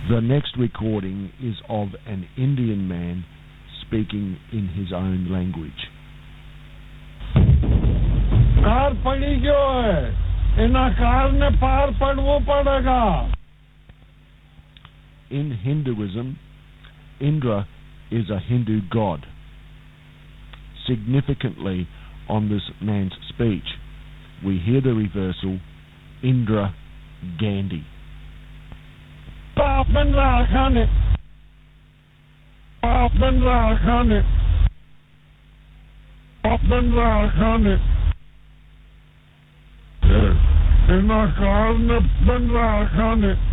The next recording is of an Indian man speaking in his own language. Car पड़ी क्यों है? इन car ने पार पड़वो पड़ेगा. In Hinduism, Indra is a Hindu god. Significantly, on this man's speech, we hear the reversal, Indra Gandhi. पाप बन रहा खाने. पाप बन रहा खाने. पाप बन रहा खाने. इन कार ने बन रहा खाने.